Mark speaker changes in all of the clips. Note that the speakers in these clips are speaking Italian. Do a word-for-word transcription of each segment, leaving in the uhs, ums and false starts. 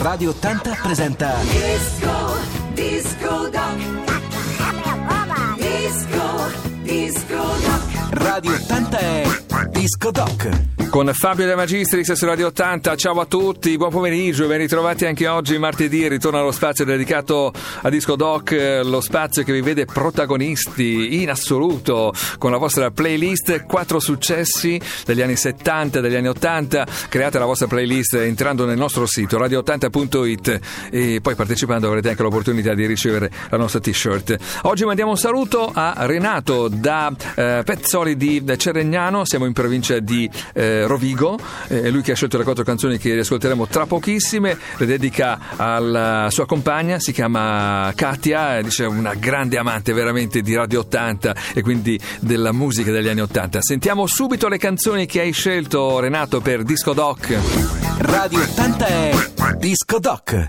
Speaker 1: Radio ottanta presenta
Speaker 2: Disco, Disco Doc. Disco, Disco Doc.
Speaker 1: Radio ottanta è Disco Doc.
Speaker 3: Con Fabio De Magistris su Radio ottanta, ciao a tutti, buon pomeriggio, ben ritrovati anche oggi, martedì, ritorna allo spazio dedicato a Disco Doc, lo spazio che vi vede protagonisti in assoluto con la vostra playlist, quattro successi degli anni settanta, degli anni ottanta, create la vostra playlist entrando nel nostro sito radio ottanta punto it e poi partecipando avrete anche l'opportunità di ricevere la nostra t-shirt. Oggi mandiamo un saluto a Renato da eh, Pezzoli di Cerregnano, siamo in provincia di eh, Rovigo, è eh, lui che ha scelto le quattro canzoni che riascolteremo tra pochissime, le dedica alla sua compagna, si chiama Katia, dice una grande amante veramente di Radio ottanta e quindi della musica degli anni ottanta. Sentiamo subito le canzoni che hai scelto, Renato, per Disco Doc.
Speaker 1: Radio ottanta è Disco Doc.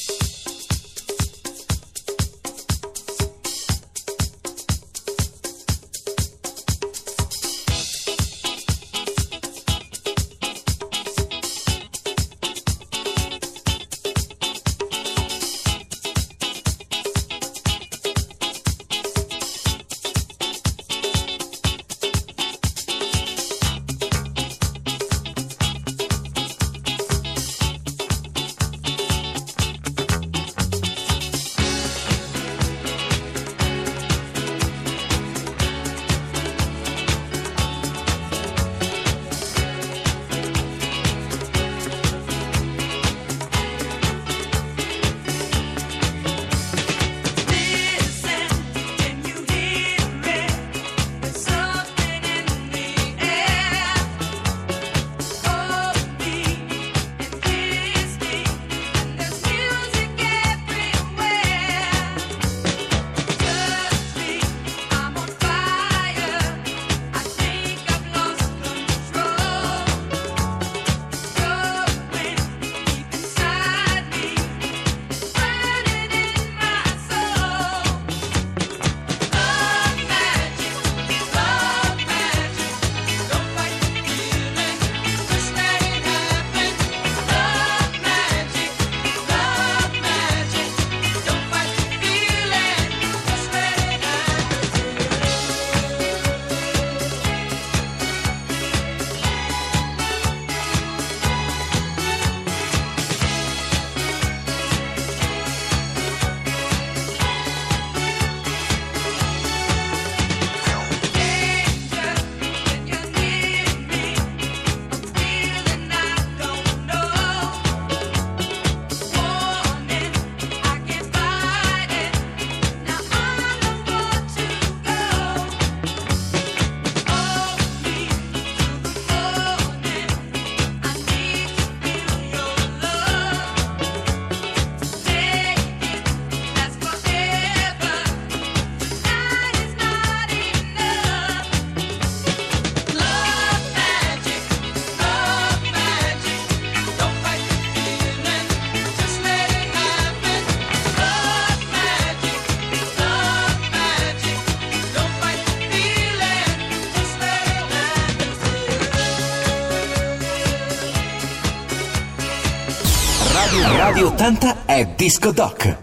Speaker 1: Radio ottanta è Disco Doc.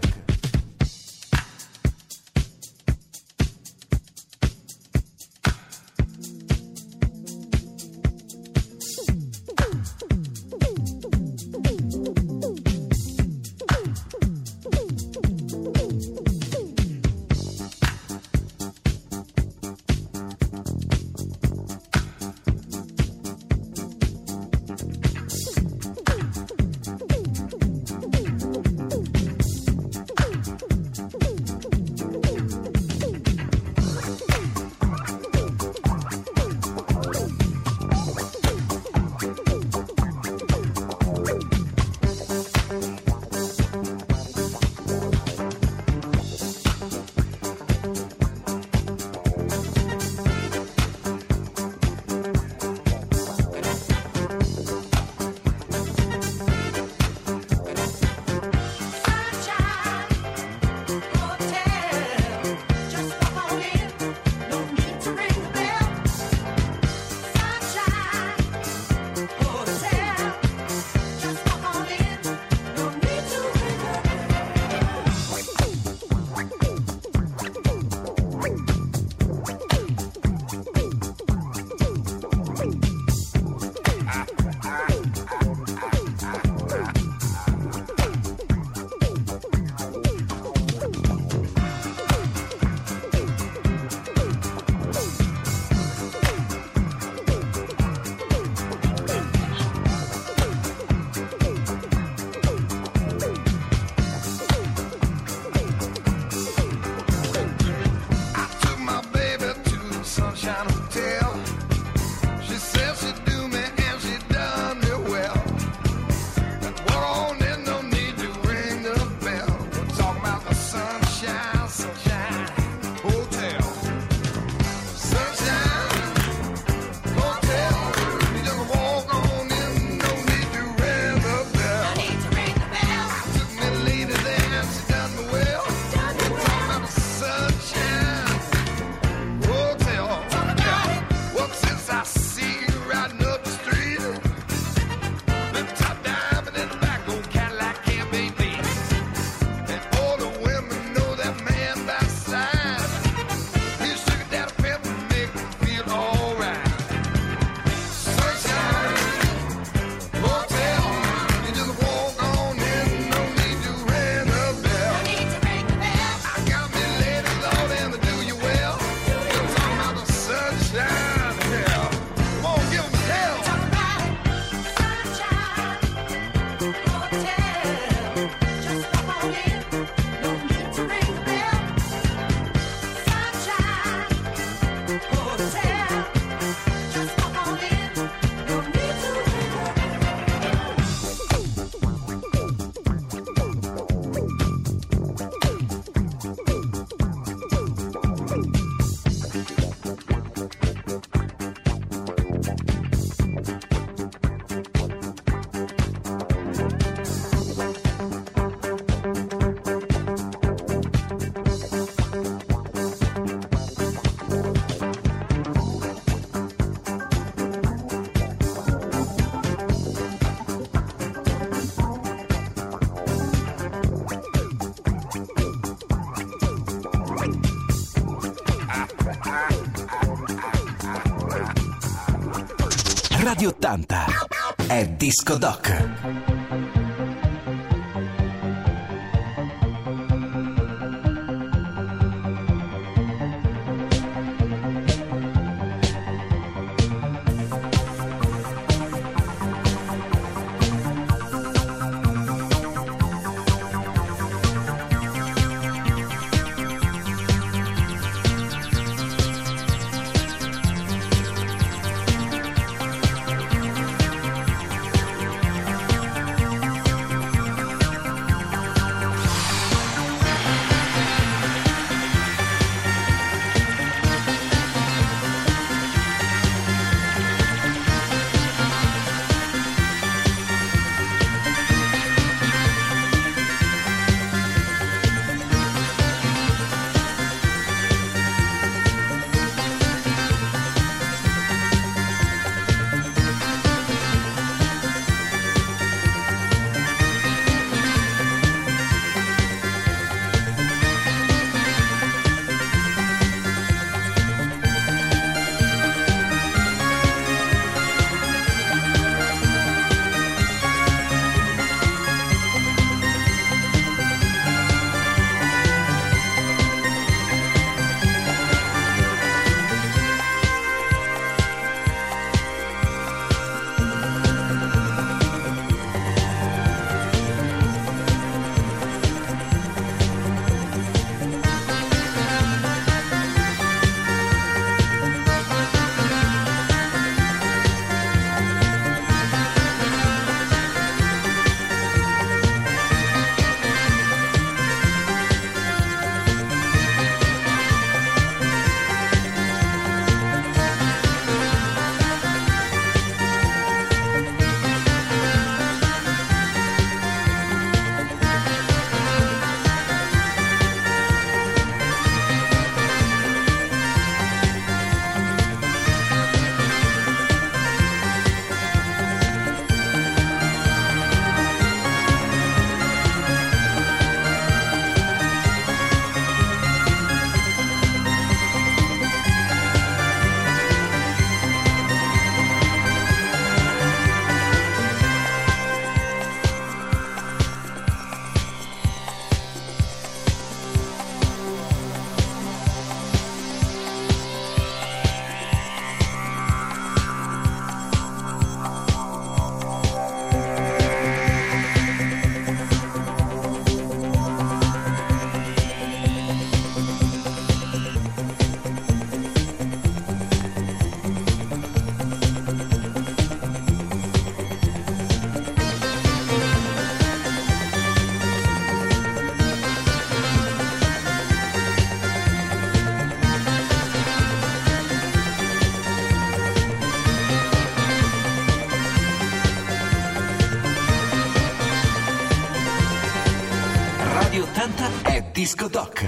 Speaker 1: Radio ottanta è Disco Doc. Radio ottanta è Disco Doc.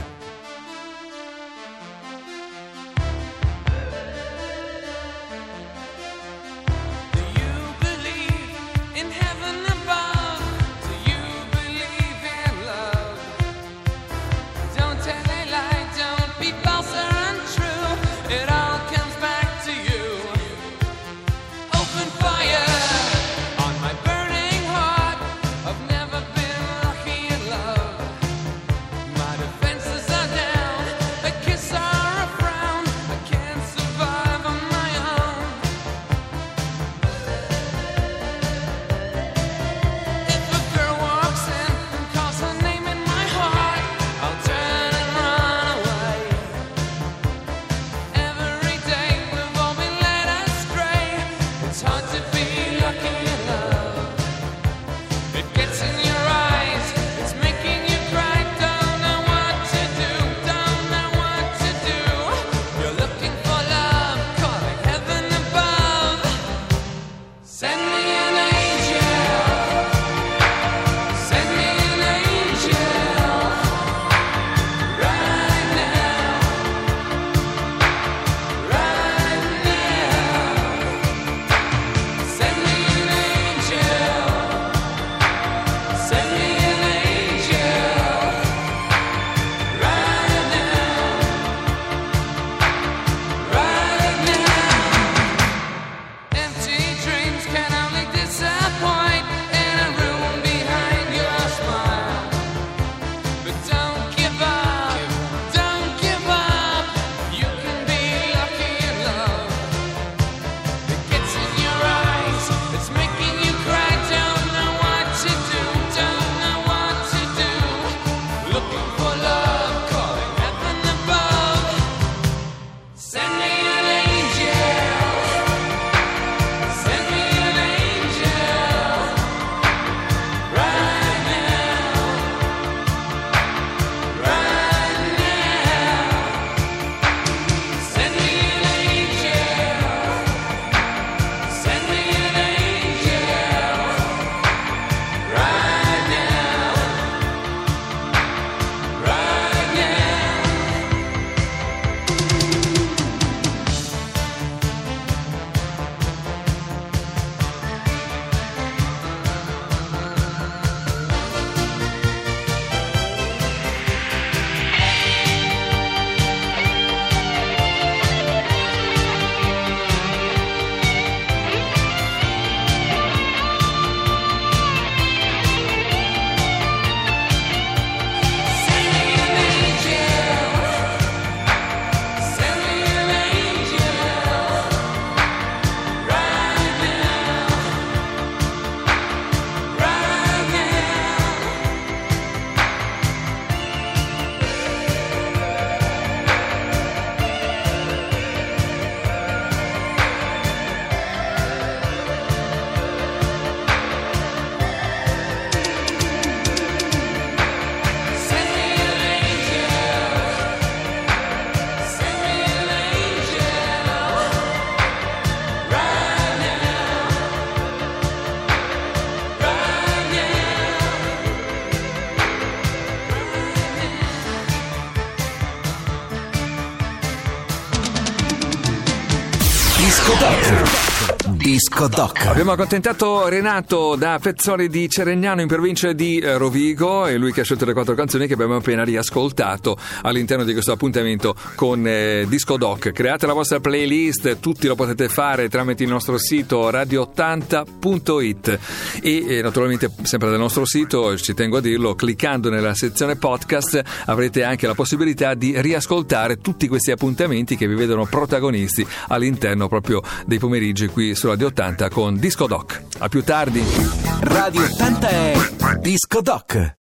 Speaker 4: Defenses
Speaker 1: Disco Doc. Disco Doc.
Speaker 3: Abbiamo accontentato Renato da Pezzoli di Ceregnano in provincia di eh, Rovigo, e lui che ha scelto le quattro canzoni che abbiamo appena riascoltato all'interno di questo appuntamento con eh, Disco Doc. Create la vostra playlist, tutti lo potete fare tramite il nostro sito radio ottanta punto it e eh, naturalmente sempre dal nostro sito, ci tengo a dirlo, cliccando nella sezione podcast avrete anche la possibilità di riascoltare tutti questi appuntamenti che vi vedono protagonisti all'interno proprio dei pomeriggi qui su Radio ottanta con Disco Doc. A più tardi.
Speaker 1: Radio ottanta è Disco Doc.